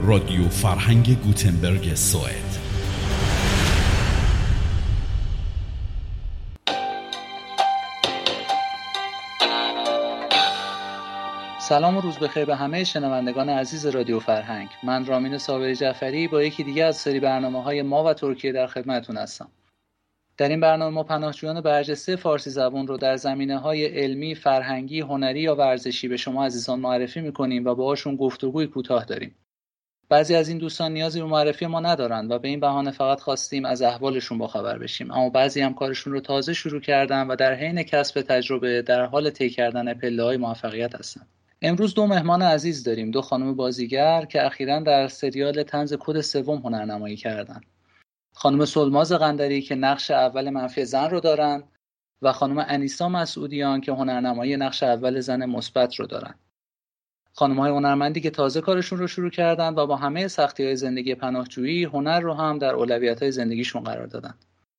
رادیو فرهنگ گوتنبرگ سوئد. سلام و روز بخیر به همه شنوندگان عزیز رادیو فرهنگ. من رامین صابری جعفری با یکی دیگه از سری برنامه‌های ما و ترکیه در خدمتتون هستم. در این برنامه ما پناهجویان برجسته فارسی زبان رو در زمینه‌های علمی، فرهنگی، هنری یا ورزشی به شما عزیزان معرفی می‌کنیم و باهاشون گفتگوی کوتاه داریم. بعضی از این دوستان نیازی به معرفی ما ندارن و به این بهانه فقط خواستیم از احوالشون باخبر بشیم، اما بعضی هم کارشون رو تازه شروع کردن و در حین کسب تجربه در حال طی کردن پله‌های موفقیت هستن. امروز دو مهمان عزیز داریم، دو خانم بازیگر که اخیراً در سریال طنز کد سوم هنرنمایی کردن. خانم سلماز قندری که نقش اول منفی زن رو دارن و خانم انیسا مسعودیان که هنرنمایی نقش اول زن مثبت رو دارن. خانم‌های هنرمندی که تازه کارشون رو شروع کردن و با همه سختی‌های زندگی پناهجویی هنر رو هم در اولویت‌های زندگیشون قرار دادن.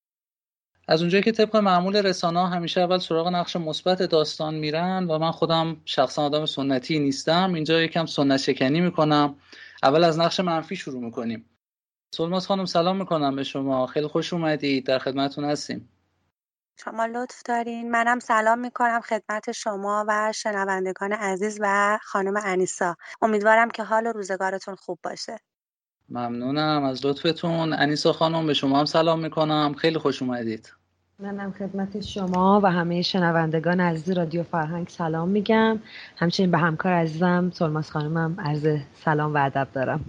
از اونجایی که طبق معمول رسانه‌ها همیشه اول سراغ نقش مثبت داستان میرن و من خودم شخصا آدم سنتی نیستم، اینجا یکم سنت شکنی میکنم. اول از نقش منفی شروع میکنیم. سلماز خانم سلام میکنم به شما، خیلی خوش اومدید، در خدمتتون هستیم. شما لطف دارین. منم سلام میکنم خدمت شما و شنوندگان عزیز و خانم انیسا. امیدوارم که حال و روزگارتون خوب باشه. ممنونم از لطفتون. انیسا خانم به شما هم سلام میکنم، خیلی خوش اومدید. منم خدمت شما و همه شنوندگان عزیز رادیو فرهنگ سلام میگم. همچنین به همکار عزیزم سلماز خانمم عرض سلام و ادب دارم.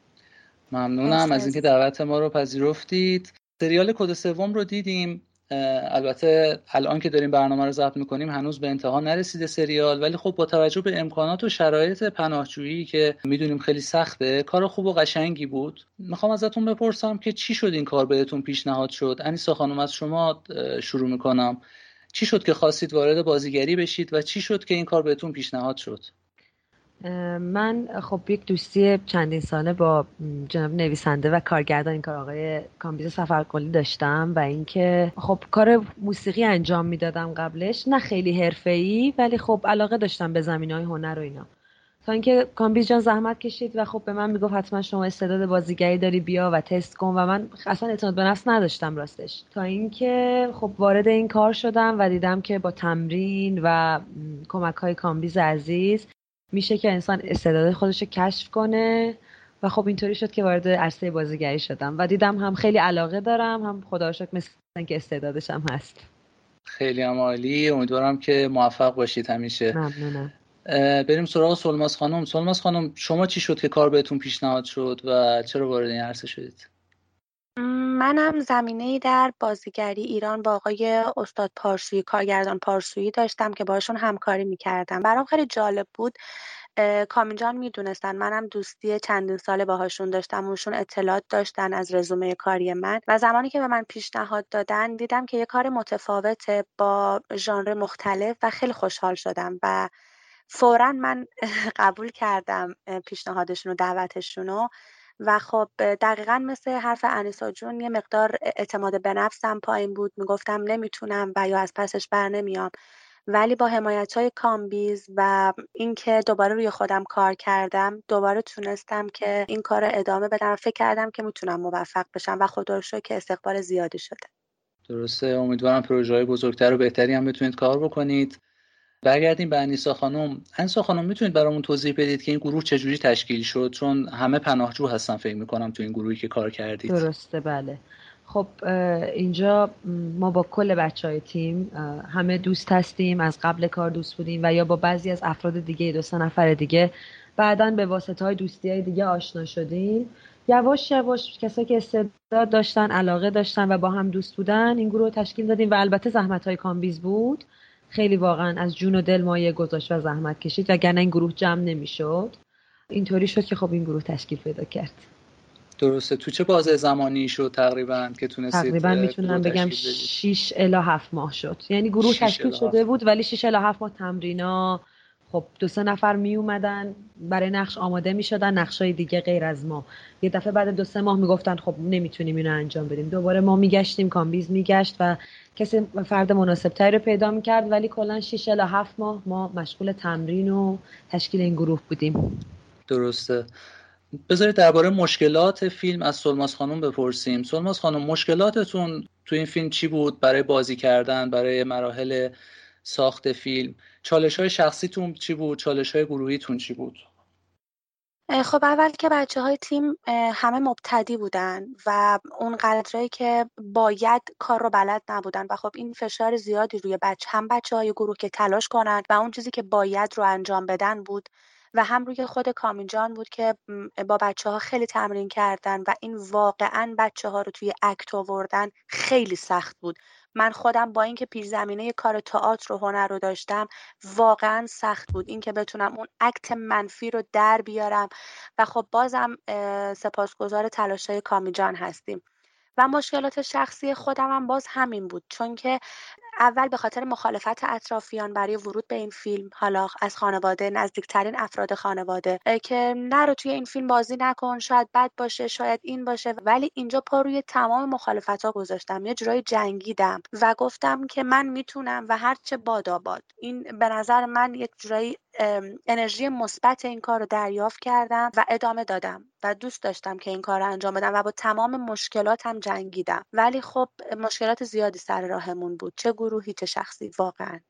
ممنونم از اینکه دعوت ما رو پذیرفتید. سریال کد سوم رو دیدیم. البته الان که داریم برنامه رو ضبط میکنیم هنوز به انتها نرسیده سریال، ولی خب با توجه به امکانات و شرایط پناهجویی که میدونیم خیلی سخته، کار خوب و قشنگی بود. میخوام ازتون بپرسم که چی شد این کار بهتون پیشنهاد شد؟ انیسا خانم از شما شروع میکنم. چی شد که خواستید وارد بازیگری بشید و چی شد که این کار بهتون پیشنهاد شد؟ من خب یک دوستی چندین ساله با جناب نویسنده و کارگردان این کار آقای کامبیز سفرقلی داشتم و اینکه خب کار موسیقی انجام میدادم قبلش، نه خیلی حرفه‌ای ولی خب علاقه داشتم به زمینه‌های هنر و اینا. تا اینکه کامبیز جان زحمت کشید و خب به من میگفت حتما شما استعداد بازیگری داری، بیا و تست کن، و من اصلا اعتماد به نفس نداشتم راستش. تا اینکه خب وارد این کار شدم و دیدم که با تمرین و کمک‌های کامبیز عزیز میشه که انسان استعداد خودش رو کشف کنه و خب اینطوری شد که وارد عرصه بازیگری شدم و دیدم هم خیلی علاقه دارم، هم خدا رو شکر مثل که استعدادش هم هست. خیلی هم عالی، امیدوارم که موفق باشید همیشه. ممنونم. بریم سراغ سلماز خانم. سلماز خانم شما چی شد که کار بهتون پیشنهاد شد و چرا وارد این عرصه شدید؟ منم زمینه‌ای در بازیگری ایران با آقای استاد پارسویی، کارگردان پارسویی داشتم که باشون همکاری میکردم. برام خیلی جالب بود. کامل جان میدونستن منم دوستی چندین ساله باهاشون داشتم، اونشون اطلاعات داشتن از رزومه کاری من و زمانی که به من پیشنهاد دادن دیدم که یه کار متفاوته با ژانر مختلف و خیلی خوشحال شدم و فوراً من قبول کردم پیشنهادشون و دعوتشون و خب دقیقاً مثل حرف انیسا جون یه مقدار اعتماد به نفسم پایین بود، میگفتم نمیتونم و یا از پسش بر نمیام، ولی با حمایت‌های کامبیز و اینکه دوباره روی خودم کار کردم دوباره تونستم که این کار رو ادامه بدم. فکر کردم که میتونم موفق بشم و خدا رو شکر که استقبال زیادی شده. درسته، امیدوارم پروژه‌های بزرگتر و بهتری هم بتونید کار بکنید. برگردیم به انیسا خانم. انیسا خانم میتونید برامون توضیح بدید که این گروه چجوری تشکیل شد؟ چون همه پناهجو هستن فکر می‌کنم تو این گروهی که کار کردید. درسته، بله. خب اینجا ما با کل بچهای تیم همه دوست هستیم، از قبل کار دوست بودیم و یا با بعضی از افراد دیگه 2-3 نفر دیگه بعداً به واسطه‌های دوستی‌های دیگه آشنا شدیم. یواش یواش کسایی که استعداد داشتن، علاقه داشتن و با هم دوست بودن این گروه رو تشکیل دادیم و البته زحمت‌های کامبیز بود. خیلی واقعا از جون و دل مایه گذاشت و زحمت کشید وگرنه این گروه جمع نمی‌شد. اینطوری شد که خب این گروه تشکیل پیدا کرد. درسته. تو چه بازه زمانی شد تقریبا که تونستید تقریبا میتونم بگم 6 الی 7 ماه شد. یعنی گروه تشکیل شده بود ولی 6 الی 7 ماه تمرینا. خب 2-3 نفر می اومدن برای نقش آماده میشدن، نقشای دیگه غیر از ما یه دفعه بعد 2-3 ماه میگفتن خب نمیتونیم اینو انجام بدیم، دوباره ما میگشتیم، کامبیز میگشت و کسی فرد مناسب تری رو پیدا میکرد، ولی کلا 6 الی 7 ماه ما مشغول تمرین و تشکیل این گروه بودیم. درسته. بذارید درباره مشکلات فیلم از سلماس خانم بپرسیم. سلماس خانم، مشکلاتتون تو این فیلم چی بود برای بازی کردن، برای مراحل ساخت فیلم؟ چالش‌های شخصیتون چی بود؟ چالش‌های گروهیتون چی بود؟ خب اول که بچه‌های تیم همه مبتدی بودن و اون قدرایی که باید کار رو بلد نبودن و خب این فشار زیادی روی بچه‌های گروه که تلاش کنن و اون چیزی که باید رو انجام بدن بود و هم روی خود کامین جان بود که با بچه‌ها خیلی تمرین کردن و این واقعاً بچه‌ها رو توی اکت آوردن خیلی سخت بود. من خودم با اینکه پیش زمینه کار تئاتر و هنر رو داشتم واقعا سخت بود این که بتونم اون اکت منفی رو در بیارم و خب بازم سپاسگزار تلاش‌های کامی جان هستیم. و مشکلات شخصی خودم هم باز همین بود، چون که اول به خاطر مخالفت اطرافیان برای ورود به این فیلم، حالا از خانواده، نزدیکترین افراد خانواده، که نرو توی این فیلم بازی نکن، شاید بد باشه، شاید این باشه، ولی اینجا پا روی تمام مخالفت‌ها گذاشتم، یه جورایی جنگیدم و گفتم که من میتونم و هرچه باد. این به نظر من یک جورایی انرژی مثبت این کار رو دریافت کردم و ادامه دادم و دوست داشتم که این کار رو انجام بدم و با تمام مشکلاتم جنگیدم، ولی خب مشکلات زیادی سر راهمون بود، چه گروهی چه شخصی. واقعا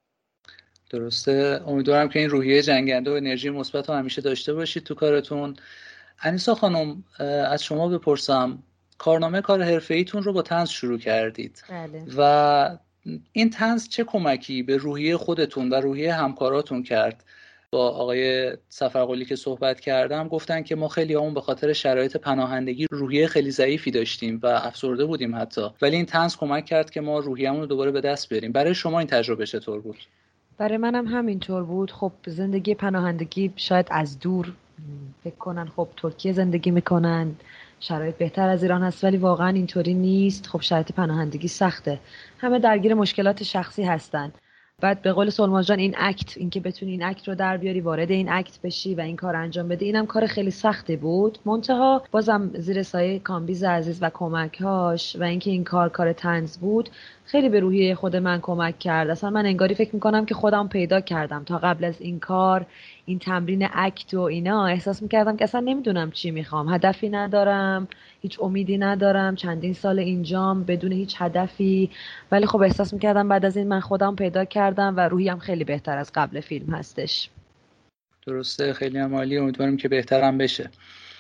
درسته. امیدوارم که این روحیه جنگنده و انرژی مثبت رو همیشه داشته باشید تو کارتون. انیسا خانم، از شما بپرسم، کار حرفه‌ایتون رو با طنز شروع کردید. بله. و این طنز چه کمکی به روحیه خودتون و روحیه همکاراتون کرد؟ با آقای سفرقلی که صحبت کردم گفتن که ما خیلی همون به خاطر شرایط پناهندگی روحیه خیلی ضعیفی داشتیم و افسرده بودیم حتی، ولی این طنز کمک کرد که ما روحیه‌مون رو دوباره به دست بیاریم. برای شما این تجربه چطور بود؟ برای منم همینطور بود. خب زندگی پناهندگی شاید از دور فکر کنن خب ترکیه زندگی میکنن، شرایط بهتر از ایران هست، ولی واقعا اینطوری نیست. خب شرایط پناهندگی سخته، همه درگیر مشکلات شخصی هستن. بعد به قول سلمان جان این اکت، این که بتونی این اکت رو در بیاری، وارد این اکت بشی و این کار انجام بدی، اینم کار خیلی سختی بود. منتها بازم زیر سایه کامبیز عزیز و کمک‌هاش و اینکه این کار طنز بود، خیلی به روحیه خود من کمک کرد. اصلا من انگاری فکر میکنم که خودم پیدا کردم. تا قبل از این کار، این تمرین اکت و اینا، احساس میکردم که اصلا نمیدونم چی میخوام، هدفی ندارم، هیچ امیدی ندارم، چندین سال اینجام بدون هیچ هدفی. ولی خب احساس میکردم بعد از این من خودم پیدا کردم و روحیم خیلی بهتر از قبل فیلم هستش. درسته، خیلی هم عالی. امیدواریم که بهترم بشه.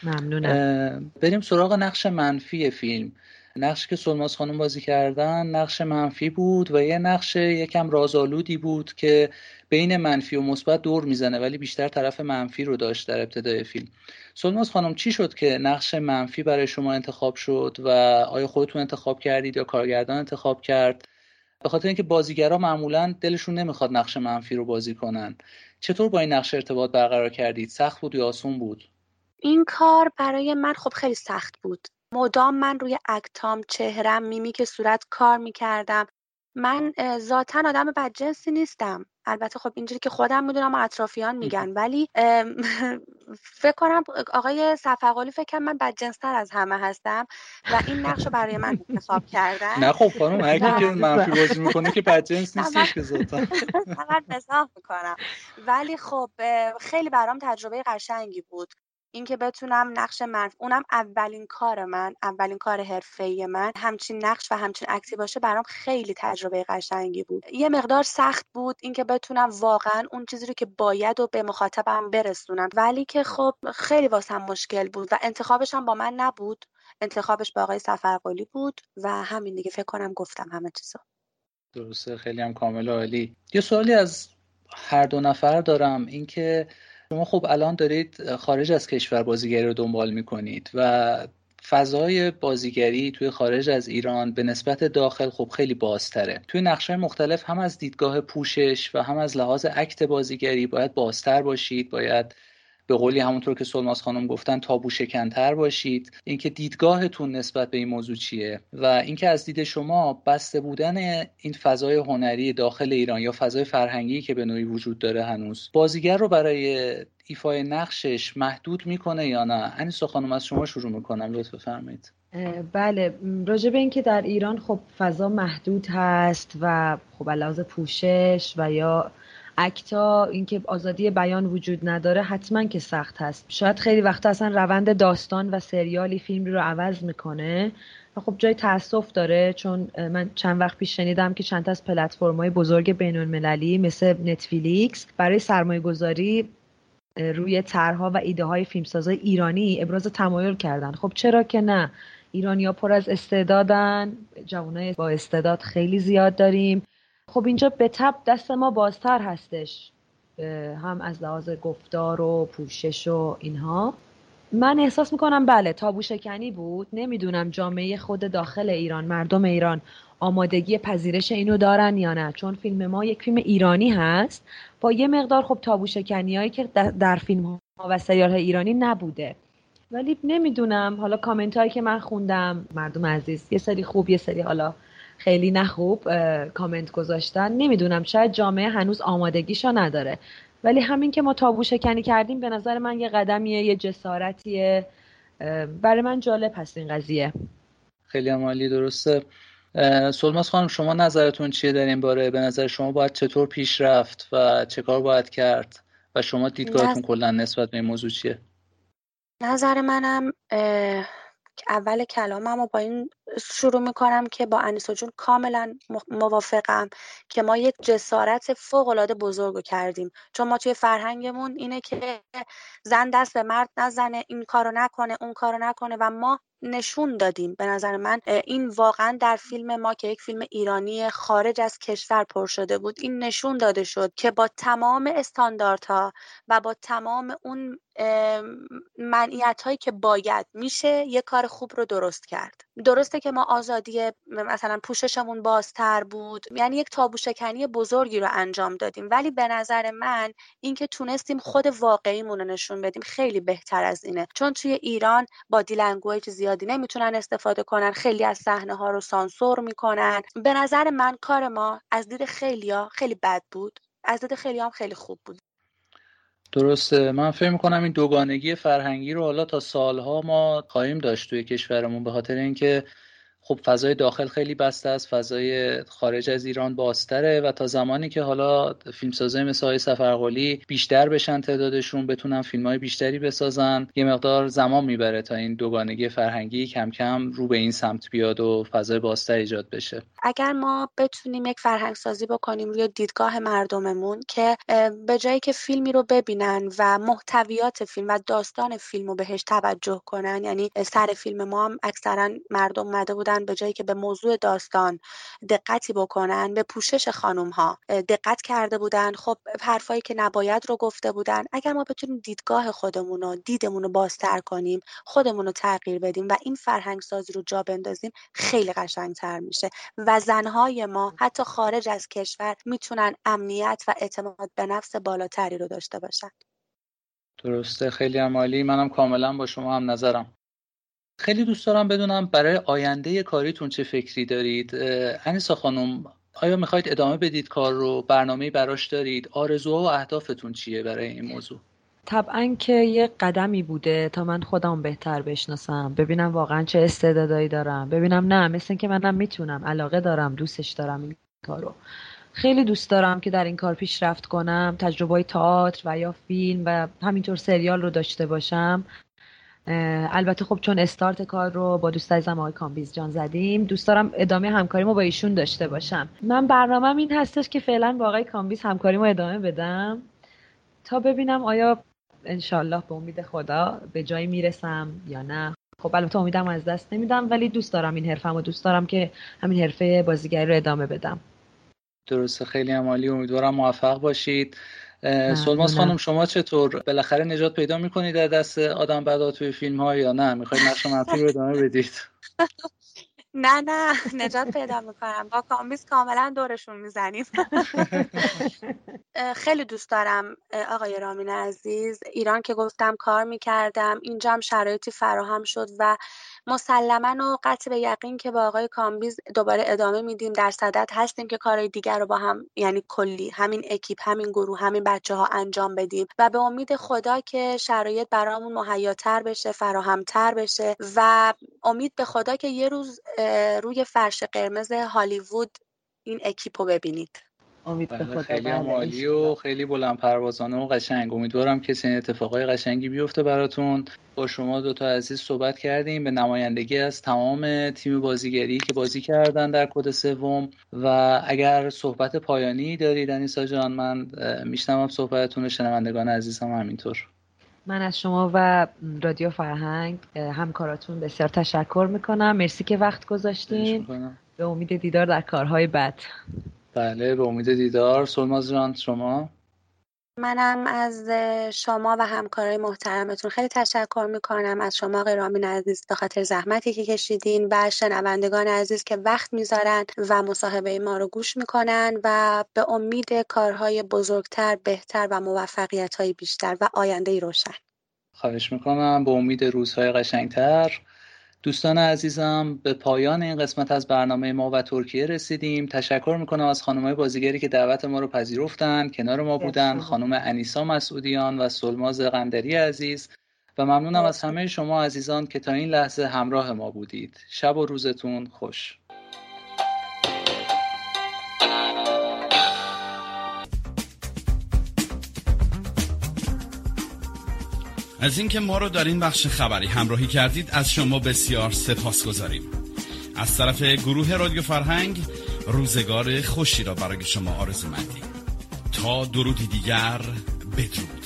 ممنونم. بریم سراغ نقش منفی فیلم. نقشی که سلماس خانم بازی کردن نقش منفی بود و یه نقش یکم رازآلودی بود که بین منفی و مثبت دور میزنه، ولی بیشتر طرف منفی رو داشت در ابتدای فیلم. سلماس خانم، چی شد که نقش منفی برای شما انتخاب شد و آیا خودتون انتخاب کردید یا کارگردان انتخاب کرد؟ به خاطر اینکه بازیگرا معمولا دلشون نمیخواد نقش منفی رو بازی کنن. چطور با این نقش ارتباط برقرار کردید؟ سخت بود یا آسون بود؟ این کار برای من خب خیلی سخت بود. مدام من روی اکتام، چهرم، میمیک صورت کار میکردم. من ذاتاً آدم بدجنسی نیستم. البته خب اینجوری که خودم میدونم و اطرافیان میگن، ولی فکر کنم آقای صفقالی فکر کنم من بدجنس‌تر از همه هستم و این نقش رو برای من انتخاب کردن. نه خب خانم، هر کی که و منفی بازی میکنه که بدجنس نه من نیستش که ذاتا. من مزاح میکنم، ولی خب خیلی برام تجربه قشنگی بود اینکه بتونم نقش منفی، اونم اولین کار من، اولین کار حرفه‌ای من، همچین نقش و همچین اکتی باشه برام خیلی تجربه قشنگی بود. یه مقدار سخت بود اینکه بتونم واقعا اون چیزی رو که باید و به مخاطبم برسونم، ولی که خب خیلی واسم مشکل بود و انتخابش هم با من نبود، انتخابش با آقای سفرقلی بود و همین دیگه. فکر کنم گفتم همه چیزو. درسته، خیلی هم کامل و عالی. یه سوالی از هر دو نفر دارم، اینکه شما خب الان دارید خارج از کشور بازیگری رو دنبال میکنید و فضای بازیگری توی خارج از ایران به نسبت داخل خب خیلی بازتره. توی نقش‌های مختلف هم از دیدگاه پوشش و هم از لحاظ اکت بازیگری باید بازتر باشید، باید به قولی همونطور که سلماس خانم گفتن تابو شکنتر باشید. اینکه دیدگاهتون نسبت به این موضوع چیه و اینکه از دید شما بسته بودن این فضای هنری داخل ایران یا فضای فرهنگی که به نوعی وجود داره هنوز بازیگر رو برای ایفای نقشش محدود میکنه یا نه؟ انیسا خانم، از شما شروع میکنم، لطف بفرمایید. بله، راجع به این که در ایران خب فضا محدود هست و خب علاوه پوشش و یا اکتا، اینکه آزادی بیان وجود نداره، حتما که سخت هست. شاید خیلی وقتا اصلا روند داستان و سریالی فیلمی رو عوض میکنه و خب جای تأسف داره، چون من چند وقت پیش شنیدم که چند تا از پلتفرم‌های بزرگ بین‌المللی مثل نتفلیکس برای سرمایه‌گذاری روی طرح‌ها و ایده‌های فیلمسازای ایرانی ابراز تمایل کردن. خب چرا که نه؟ ایرانی‌ها پر از استعدادن، جوانای با استعداد خیلی زیاد داریم. خب اینجا به تبع دست ما بازتر هستش، هم از لحاظ گفتار و پوشش و اینها. من احساس میکنم بله تابو شکنی بود. نمیدونم جامعه خود داخل ایران، مردم ایران آمادگی پذیرش اینو دارن یا نه، چون فیلم ما یک فیلم ایرانی هست با یه مقدار خب تابو شکنیایی که در فیلم ها و سریال های ایرانی نبوده. ولی نمیدونم، حالا کامنت هایی که من خوندم، مردم عزیز یه سری خوب یه سری حالا خیلی نه خوب کامنت گذاشتن. نمیدونم، شاید جامعه هنوز آمادگیشو نداره، ولی همین که ما تابو شکنی کردیم به نظر من یه قدمیه، یه جسارتیه. برای من جالب هست این قضیه. خیلی عالی. درسته. سلماس خانم، شما نظرتون چیه در این باره؟ به نظر شما باید چطور پیش رفت و چه کار باید کرد و شما دیدگاهتون کلا نسبت به این موضوع چیه؟ نظر منم که اول کلامم رو با این شروع میکنم که با انیسا جون کاملا موافقم که ما یک جسارت فوق‌العاده بزرگ رو کردیم، چون ما توی فرهنگمون اینه که زن دست به مرد نزنه، این کارو نکنه اون کارو نکنه، و ما نشون دادیم. به نظر من این واقعا در فیلم ما که یک فیلم ایرانی خارج از کشور پر شده بود، این نشون داده شد که با تمام استانداردها و با تمام اون منعیت هایی که باید میشه یک کار خوب رو درست کرد. درسته که ما آزادی مثلا پوششمون بازتر بود، یعنی یک تابو شکنی بزرگی رو انجام دادیم، ولی به نظر من اینکه تونستیم خود واقعیمون رو نشون بدیم خیلی بهتر از اینه، چون توی ایران بادی لنگویج زیادی نمیتونن استفاده کنن، خیلی از صحنه ها رو سانسور میکنن. به نظر من کار ما از دید خیلیا خیلی بد بود، از دید خیلی هم خیلی خوب بود. درسته. من فکر می‌کنم این دوگانگی فرهنگی رو حالا تا سالها ما خواهیم داشت توی کشورمون، به خاطر اینکه خب فضای داخل خیلی بسته است، فضای خارج از ایران بازتره و تا زمانی که حالا فیلمسازای مثل آقای سفرقلی بیشتر بشن تعدادشون، بتونن فیلم‌های بیشتری بسازن، یه مقدار زمان میبره تا این دوگانگی فرهنگی کم کم رو به این سمت بیاد و فضای بازتر ایجاد بشه. اگر ما بتونیم یک فرهنگ سازی بکنیم روی دیدگاه مردممون که به جایی که فیلمی رو ببینن و محتویات فیلم و داستان فیلم رو بهش توجه کنن، یعنی سر فیلم ما هم اکثرا مردم اومده بودن به جایی که به موضوع داستان دقتی بکنن به پوشش خانم ها دقت کرده بودن، خب حرفایی که نباید رو گفته بودن. اگر ما بتونیم دیدگاه خودمون رو دیدمون رو بازتر کنیم، خودمون رو تغییر بدیم و این فرهنگ سازی رو جا بندازیم، خیلی قشنگتر میشه و زنهای ما حتی خارج از کشور میتونن امنیت و اعتماد به نفس بالاتری رو داشته باشن. درسته. خیلی عالی. منم کاملا با شما هم نظرم. خیلی دوست دارم بدونم برای آینده کاریتون چه فکری دارید. انیسا خانم، آیا میخواید ادامه بدید کار رو؟ برنامه‌ای براش دارید؟ آرزوها و اهدافتون چیه برای این موضوع؟ طبعا که یه قدمی بوده تا من خودم بهتر بشناسم، ببینم واقعا چه استعدادایی دارم، ببینم نه مثل این که منم میتونم، علاقه دارم، دوستش دارم این کارو. خیلی دوست دارم که در این کار پیشرفت کنم، تجربه تئاتر و یا فیلم و همینطور سریال رو داشته باشم. البته خب چون استارت کار رو با دوست عزیزم آقای کامبیز جان زدیم، دوست دارم ادامه همکاریمو با ایشون داشته باشم. من برنامه‌م این هستش که فعلا با آقای کامبیز همکاریمو ادامه بدم تا ببینم آیا انشالله به امید خدا به جایی میرسم یا نه. خب البته امیدم از دست نمیدم، ولی دوست دارم این حرفمو، دوست دارم که همین حرفه بازیگری رو ادامه بدم. درسته. خیلی عالی. امیدوارم موفق باشید. سلماس ممنونم. خانم، شما چطور؟ بالاخره نجات پیدا میکنید در دست آدم بدا توی فیلم ها یا نه میخواید نقش منفی رو ادامه بدید؟ نه نجات پیدا میکنم، با کامبیز کاملا دورشون میزنیم. خیلی دوست دارم آقای رامین عزیز. ایران که گفتم کار میکردم، اینجا هم شرایطی فراهم شد و مسلما و قطع به یقین که با آقای کامبیز دوباره ادامه میدیم، در صدد هستیم که کارهای دیگر رو با هم، یعنی کلی همین اکیپ، همین گروه، همین بچه ها انجام بدیم و به امید خدا که شرایط برامون مهیاتر بشه، فراهمتر بشه و امید به خدا که یه روز روی فرش قرمز هالیوود این اکیپ رو ببینید. امید به خدا. خیلی عالی و خیلی بلند پروازانه و قشنگ. امیدوارم که چنین اتفاقای قشنگی بیفته براتون. با شما دوتا عزیز صحبت کردیم به نمایندگی از تمام تیم بازیگری که بازی کردن در کد سوم و اگر صحبت پایانی دارید انیسا جان من میشنوم صحبتتون و شنوندگان عزیزم همینطور. من از شما و رادیو فرهنگ همکاراتون بسیار تشکر میکنم. مرسی که وقت گذاشتین. به امید دیدار در کارهای بعد. بله به امید دیدار. سلماز جان شما؟ منم از شما و همکارای محترمتون خیلی تشکر میکنم، از شما آقای رامین عزیز به خاطر زحمتی که کشیدین و شنوندگان عزیز که وقت میذارن و مصاحبه ما رو گوش میکنن و به امید کارهای بزرگتر، بهتر و موفقیت‌های بیشتر و آینده‌ای روشن. خواهش میکنم. به امید روزهای قشنگتر. دوستان عزیزم به پایان این قسمت از برنامه ما و ترکیه رسیدیم. تشکر میکنم از خانم‌های بازیگری که دعوت ما رو پذیرفتن، کنار ما بودن، خانم انیسا مسعودیان و سلماز قندری عزیز و ممنونم از همه شما عزیزان که تا این لحظه همراه ما بودید. شب و روزتون خوش. از اینکه ما رو در این بخش خبری همراهی کردید از شما بسیار سپاسگزاریم. از طرف گروه رادیو فرهنگ روزگار خوشی را برای شما آرزو مندیم. تا درودی دیگر، بدرود.